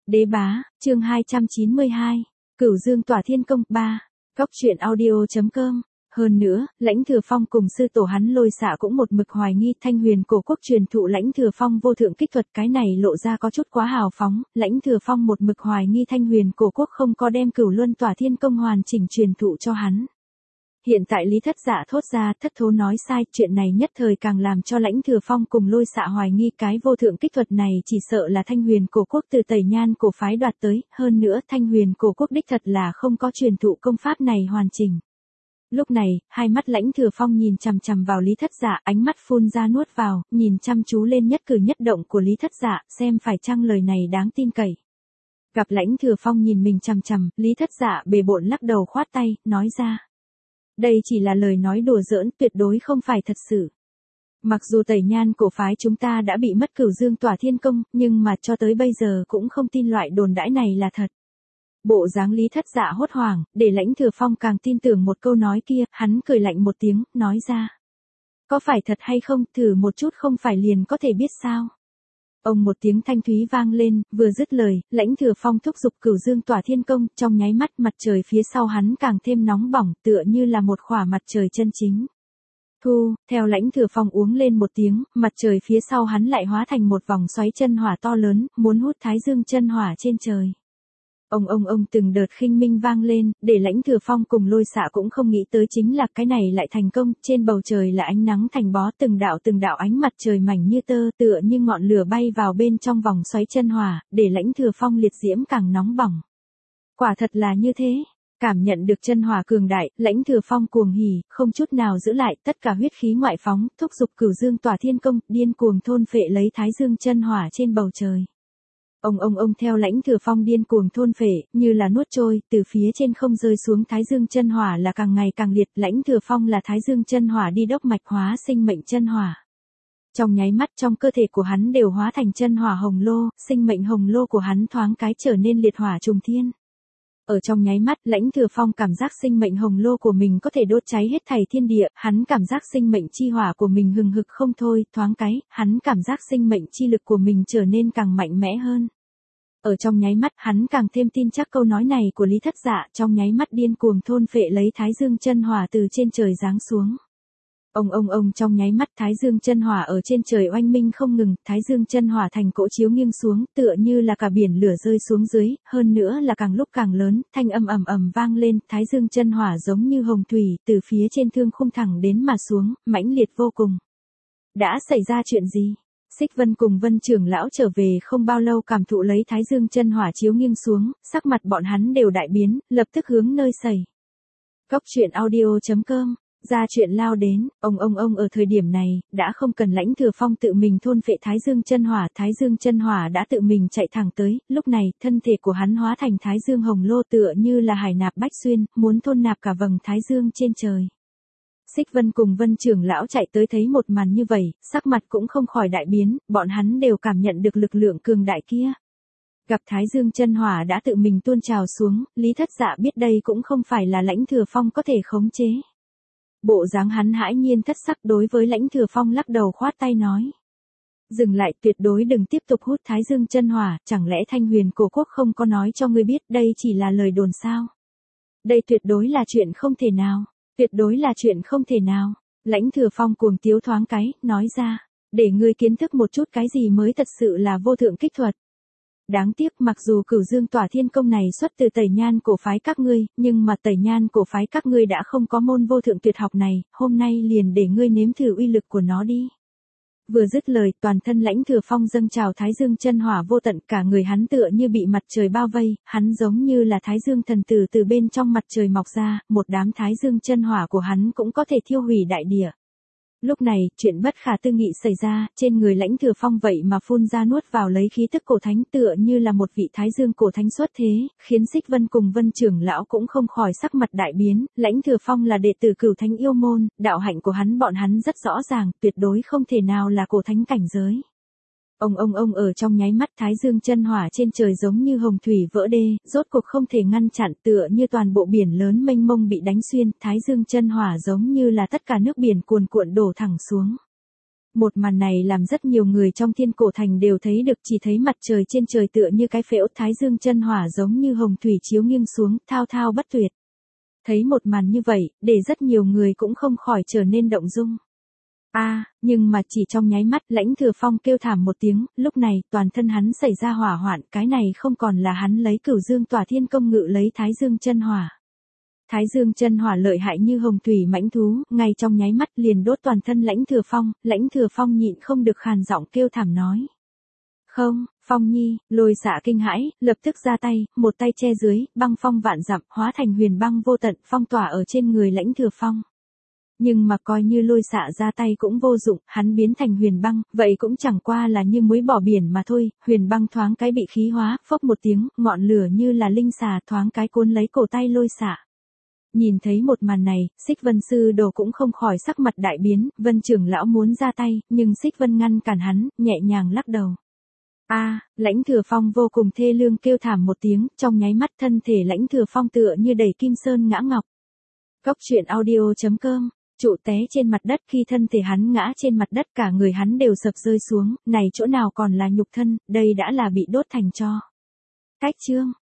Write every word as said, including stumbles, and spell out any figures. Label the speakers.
Speaker 1: Đế bá, chương hai trăm chín mươi hai, Cửu Dương Tỏa Thiên Công ba, Cóc truyện audio.com. Hơn nữa, Lãnh Thừa Phong cùng sư tổ hắn Lôi Xạ cũng một mực hoài nghi Thanh Huyền Cổ Quốc truyền thụ Lãnh Thừa Phong vô thượng kích thuật, cái này lộ ra có chút quá hào phóng. Lãnh Thừa Phong một mực hoài nghi Thanh Huyền Cổ Quốc không có đem Cửu Luân Tỏa Thiên Công hoàn chỉnh truyền thụ cho hắn. Hiện tại Lý Thất Dạ thốt ra, thất thố nói sai, chuyện này nhất thời càng làm cho Lãnh Thừa Phong cùng Lôi Xạ hoài nghi cái vô thượng kích thuật này chỉ sợ là Thanh Huyền Cổ Quốc từ Tẩy Nhan cổ phái đoạt tới, hơn nữa Thanh Huyền Cổ Quốc đích thật là không có truyền thụ công pháp này hoàn chỉnh. Lúc này, hai mắt Lãnh Thừa Phong nhìn chằm chằm vào Lý Thất Dạ, ánh mắt phun ra nuốt vào, nhìn chăm chú lên nhất cử nhất động của Lý Thất Dạ, xem phải chăng lời này đáng tin cậy. Gặp Lãnh Thừa Phong nhìn mình chằm chằm, Lý Thất Dạ bề bộn lắc đầu khoát tay, nói ra. Đây chỉ là lời nói đùa giỡn, tuyệt đối không phải thật sự. Mặc dù Tẩy Nhan cổ phái chúng ta đã bị mất Cửu Dương Tỏa Thiên Công, nhưng mà cho tới bây giờ cũng không tin loại đồn đãi này là thật. Bộ dáng Lý Thất Dạ hốt hoảng, để Lãnh Thừa Phong càng tin tưởng một câu nói kia, hắn cười lạnh một tiếng, nói ra. Có phải thật hay không, thử một chút không phải liền có thể biết sao. Ông một tiếng thanh thúy vang lên, vừa dứt lời, Lãnh Thừa Phong thúc giục Cửu Dương Tỏa Thiên Công, trong nháy mắt mặt trời phía sau hắn càng thêm nóng bỏng, tựa như là một khỏa mặt trời chân chính. Thu, theo Lãnh Thừa Phong uống lên một tiếng, mặt trời phía sau hắn lại hóa thành một vòng xoáy chân hỏa to lớn, muốn hút Thái Dương chân hỏa trên trời. Ông ông ông từng đợt khinh minh vang lên, để Lãnh Thừa Phong cùng Lôi Xạ cũng không nghĩ tới chính là cái này lại thành công, trên bầu trời là ánh nắng thành bó, từng đạo từng đạo ánh mặt trời mảnh như tơ, tựa như ngọn lửa bay vào bên trong vòng xoáy chân hỏa, để Lãnh Thừa Phong liệt diễm càng nóng bỏng. Quả thật là như thế. Cảm nhận được chân hỏa cường đại, Lãnh Thừa Phong cuồng hỉ, không chút nào giữ lại, tất cả huyết khí ngoại phóng, thúc giục Cửu Dương Tỏa Thiên Công, điên cuồng thôn phệ lấy Thái Dương chân hỏa trên bầu trời. Ông ông ông theo Lãnh Thừa Phong điên cuồng thôn phệ, như là nuốt trôi, từ phía trên không rơi xuống Thái Dương chân hỏa là càng ngày càng liệt, Lãnh Thừa Phong là Thái Dương chân hỏa đi đốc mạch hóa sinh mệnh chân hỏa. Trong nháy mắt trong cơ thể của hắn đều hóa thành chân hỏa hồng lô, sinh mệnh hồng lô của hắn thoáng cái trở nên liệt hỏa trùng thiên. Ở trong nháy mắt, Lãnh Thừa Phong cảm giác sinh mệnh hồng lô của mình có thể đốt cháy hết thảy thiên địa, hắn cảm giác sinh mệnh chi hỏa của mình hừng hực không thôi, thoáng cái, hắn cảm giác sinh mệnh chi lực của mình trở nên càng mạnh mẽ hơn. Ở trong nháy mắt, hắn càng thêm tin chắc câu nói này của Lý Thất Dạ, trong nháy mắt điên cuồng thôn phệ lấy Thái Dương chân hỏa từ trên trời giáng xuống. Ông ông ông trong nháy mắt Thái Dương chân hỏa ở trên trời oanh minh không ngừng, Thái Dương chân hỏa thành cỗ chiếu nghiêng xuống, tựa như là cả biển lửa rơi xuống dưới, hơn nữa là càng lúc càng lớn, thanh âm ầm ầm vang lên, Thái Dương chân hỏa giống như hồng thủy, từ phía trên thương khung thẳng đến mà xuống, mãnh liệt vô cùng. Đã xảy ra chuyện gì? Xích Vân cùng Vân trưởng lão trở về không bao lâu cảm thụ lấy Thái Dương chân hỏa chiếu nghiêng xuống, sắc mặt bọn hắn đều đại biến, lập tức hướng nơi xảy. Cóc truyện audio.com. Ra chuyện lao đến, ông ông ông ở thời điểm này, đã không cần Lãnh Thừa Phong tự mình thôn phệ Thái Dương chân hỏa, Thái Dương chân hỏa đã tự mình chạy thẳng tới, lúc này, thân thể của hắn hóa thành Thái Dương hồng lô tựa như là hải nạp bách xuyên, muốn thôn nạp cả vầng Thái Dương trên trời. Xích Vân cùng Vân trưởng lão chạy tới thấy một màn như vậy, sắc mặt cũng không khỏi đại biến, bọn hắn đều cảm nhận được lực lượng cường đại kia. Gặp Thái Dương chân hỏa đã tự mình tuôn trào xuống, Lý Thất Dạ biết đây cũng không phải là Lãnh Thừa Phong có thể khống chế. Bộ dáng hắn hãi nhiên thất sắc đối với Lãnh Thừa Phong lắc đầu khoát tay nói. Dừng lại, tuyệt đối đừng tiếp tục hút Thái Dương chân hỏa, chẳng lẽ Thanh Huyền Cổ Quốc không có nói cho ngươi biết đây chỉ là lời đồn sao? Đây tuyệt đối là chuyện không thể nào, tuyệt đối là chuyện không thể nào. Lãnh Thừa Phong cuồng tiếu thoáng cái, nói ra, để ngươi kiến thức một chút cái gì mới thật sự là vô thượng kích thuật. Đáng tiếc mặc dù Cửu Dương Tỏa Thiên Công này xuất từ Tẩy Nhan cổ phái các ngươi, nhưng mà Tẩy Nhan cổ phái các ngươi đã không có môn vô thượng tuyệt học này, hôm nay liền để ngươi nếm thử uy lực của nó đi. Vừa dứt lời, toàn thân Lãnh Thừa Phong dâng trào Thái Dương chân hỏa vô tận, cả người hắn tựa như bị mặt trời bao vây, hắn giống như là Thái Dương thần tử từ bên trong mặt trời mọc ra, một đám Thái Dương chân hỏa của hắn cũng có thể thiêu hủy đại địa. Lúc này, chuyện bất khả tư nghị xảy ra, trên người Lãnh Thừa Phong vậy mà phun ra nuốt vào lấy khí tức cổ thánh tựa như là một vị Thái Dương cổ thánh xuất thế, khiến Xích Vân cùng Vân trưởng lão cũng không khỏi sắc mặt đại biến, Lãnh Thừa Phong là đệ tử Cửu Thánh yêu môn, đạo hạnh của hắn bọn hắn rất rõ ràng, tuyệt đối không thể nào là cổ thánh cảnh giới. Ông ông ông ở trong nháy mắt Thái Dương chân hỏa trên trời giống như hồng thủy vỡ đê, rốt cuộc không thể ngăn chặn tựa như toàn bộ biển lớn mênh mông bị đánh xuyên, Thái Dương chân hỏa giống như là tất cả nước biển cuồn cuộn đổ thẳng xuống. Một màn này làm rất nhiều người trong Thiên Cổ Thành đều thấy được, chỉ thấy mặt trời trên trời tựa như cái phễu, thái dương chân hỏa giống như hồng thủy chiếu nghiêng xuống, thao thao bất tuyệt. Thấy một màn như vậy, để rất nhiều người cũng không khỏi trở nên động dung. A, à, nhưng mà chỉ trong nháy mắt, Lãnh Thừa Phong kêu thảm một tiếng, lúc này, toàn thân hắn xảy ra hỏa hoạn, cái này không còn là hắn lấy Cửu Dương Tỏa Thiên Công ngự lấy Thái Dương chân hỏa. Thái Dương chân hỏa lợi hại như hồng thủy mãnh thú, ngay trong nháy mắt liền đốt toàn thân Lãnh Thừa Phong, Lãnh Thừa Phong nhịn không được khàn giọng kêu thảm nói: "Không, Phong Nhi!" Lôi Xạ kinh hãi, lập tức ra tay, một tay che dưới, băng phong vạn dặm, hóa thành huyền băng vô tận, phong tỏa ở trên người Lãnh Thừa Phong. Nhưng mà coi như Lôi Xạ ra tay cũng vô dụng, hắn biến thành huyền băng, vậy cũng chẳng qua là như muối bỏ biển mà thôi, huyền băng thoáng cái bị khí hóa, phốc một tiếng, ngọn lửa như là linh xà thoáng cái cuốn lấy cổ tay Lôi Xạ. Nhìn thấy một màn này, Xích Vân sư đồ cũng không khỏi sắc mặt đại biến, Vân trưởng lão muốn ra tay, nhưng Xích Vân ngăn cản hắn, nhẹ nhàng lắc đầu. A, à, Lãnh Thừa Phong vô cùng thê lương kêu thảm một tiếng, trong nháy mắt thân thể Lãnh Thừa Phong tựa như đẩy kim sơn ngã ngọc. Cốc truyện audio chấm com, trụ té trên mặt đất, khi thân thể hắn ngã trên mặt đất cả người hắn đều sập rơi xuống, này chỗ nào còn là nhục thân, đây đã là bị đốt thành tro. Cách chương